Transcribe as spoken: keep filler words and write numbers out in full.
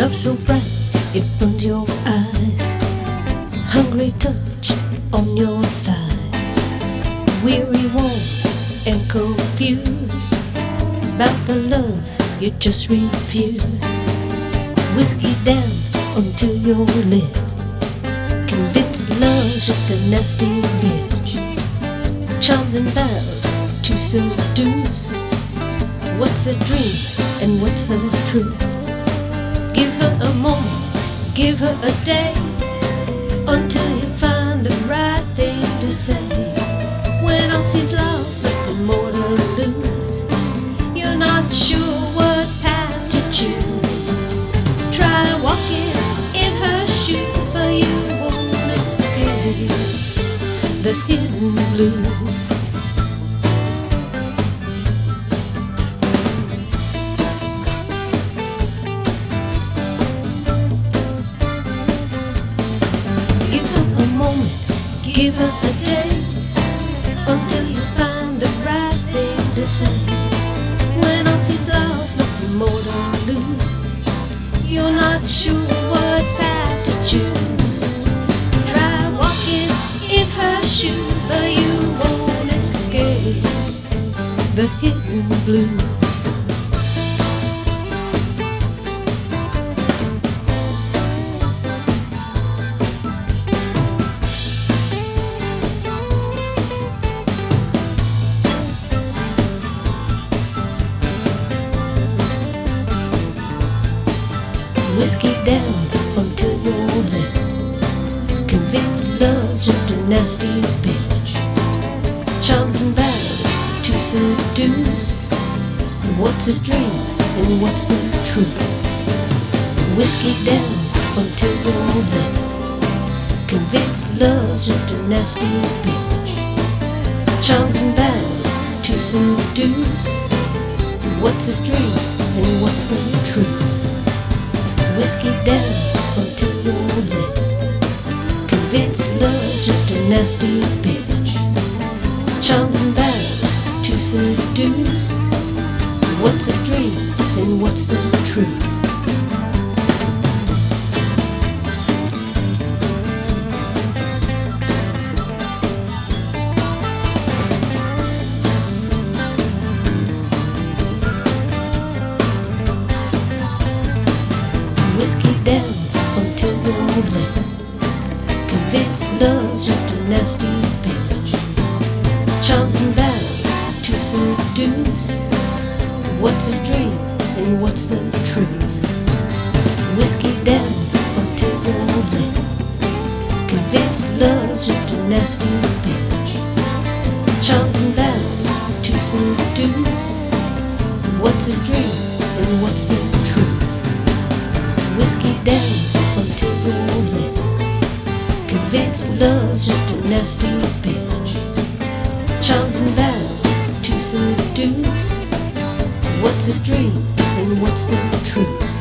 Love so bright, it burns your eyes. Hungry touch on your thighs. Weary, warm, and confused about the love you just refused. Whiskey down until you're lit. Convinced love's just a nasty bitch. Charms and vows to seduce. What's a dream and what's the truth? Give her a moment, give her a day, until you find the right thing to say. When all seems lost, nothing more to lose. You're not sure what path to choose. Try walking in her shoe, but you won't escape the hidden blues. Give her a day, until you find the right thing to say. When all seems lost, nothing more to lose. You're not sure what path to choose. Try walking in her shoe, but you won't escape the hidden blues. Whiskey down until you're lit. Convinced love's just a nasty bitch. Charms and vows to seduce. What's a dream and what's the truth? Whiskey down until you're lit. Convinced love's just a nasty bitch. Charms and vows to seduce. What's a dream and what's the truth? Whiskey down until you're lit. Convinced love's just a nasty bitch. Charms and vows to seduce. What's a dream and what's the truth? Whiskey down until you're lit. Convinced love's just a nasty bitch. Charms and vows to seduce. What's a dream and what's the truth? Whiskey down until you're lit. Convinced love's just a nasty bitch. Charms and vows to seduce. What's a dream and what's the truth? Whiskey down until you're lit. Convinced love's just a nasty bitch. Charms and vows to seduce. What's a dream and what's the truth?